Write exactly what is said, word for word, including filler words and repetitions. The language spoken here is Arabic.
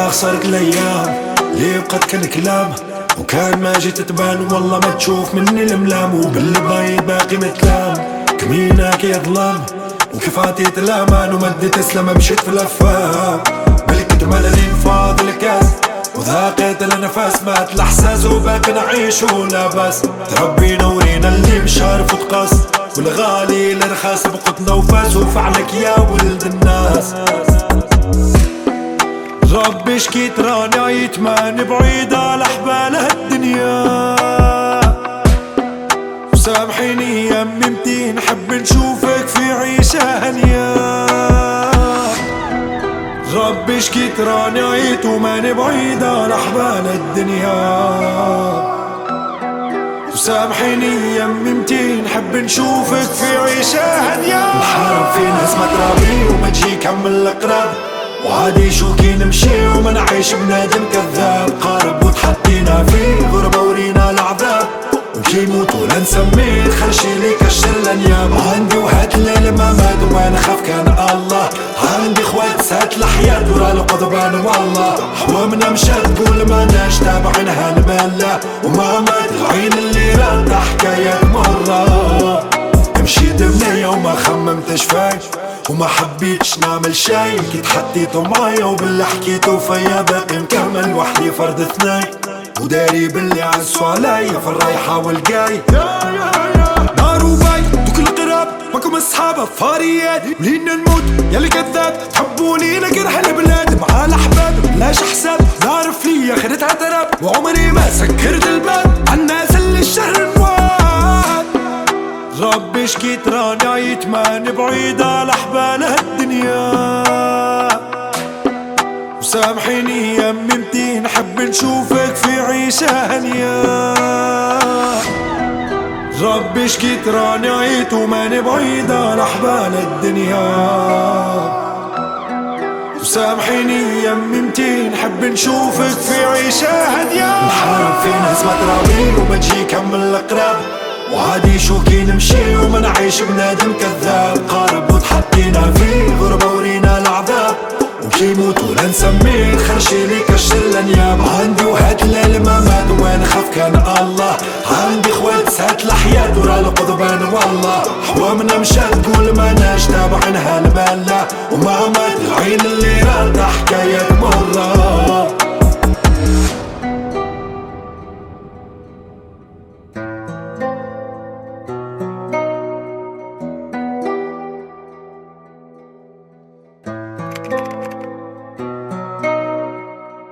خسرت الايام اللي بقت كان كلام، وكان ما جيت تبان والله ما تشوف مني الملام، وباللي باي باقي متلام كمينا كي ظلام، وكيف عطيت الامان ومديت اسلام مشيت في الافهام، بالكتم على اللي فاض الكاس وذاقيت الانفاس، مات الاحساس وباقي نعيش ولاباس، تربينا ورينا اللي مش عارف تقاس، والغالي الارخاص بقتنا وفاس، وفعلك يا ولد الناس. ربي شكيت راني عيت ماني بعيد على حبال هالدنيا، وسامحيني يا ممتي نحب نشوفك في عيشة هنية. ربي شكيت راني عيت وماني بعيد على حبال الدنيا، وسامحيني يا ممتي نحب نشوفك في عيشة هنية. الحرام في ناس ما ترابي وما تجي كمل القراب، وعادي شو كي نمشي وما نعيش بنادم كذاب، قارب وتحطينا فيه غربة ورينا العذاب، وكي موت ولا نسميه خرشي لي كشر الانياب. عندي وهات الليل ما مات وانا خاف كان الله، عندي خوات سات الحياة ورا القضبان والله، حوامنا مشات تقول ما ناش تابعينها المالة، وما مات العين اللي راد حكايات مرة. مشيت بنية وما خممتش فاي وما حبيتش نعمل شاي، كي تحديتو معايا وباللي حكيتو فيا باقي مكمل وحدي فرد اثنين، وداري باللي عزو عليا في الرايحة والجاي. نار وباي دوك القراب ماكم الصحابة فاريات، ولين نموت ياللي كذاب تحبوني لكن حل بلاد مع الاحباب بلاش حساب، نعرف ليا خدتها تراب وعمري ما سكرت الباب عالناس اللي الشهر نواد. ربي شكيت راني عيت ماني بعيد على حبال هالدنيا، وسامحيني يا ممتي نحب نشوفك في عيشة هنية. ربي شكيت راني عيت وماني بعيد على حبال الدنيا، وسامحيني يا ممتي نحب نشوفك في عيشة هنية. الحرام في ناس ما تراوي وما تجي كمل القراب، وعادي شو كي نمشي وما نعيش بنادم كذاب، قارب وتحطينا فيه غربة ورينا العذاب، وكي موت ولا نسميه خرشي لي كشر الانياب. عندي وهات الليل ما مات وين خاف كان الله، عندي خوات سات الحياة ورا القضبان والله، حوامنا مشات تقول ما ناش تابعينها المالة، وما مات العين اللي راد حكايات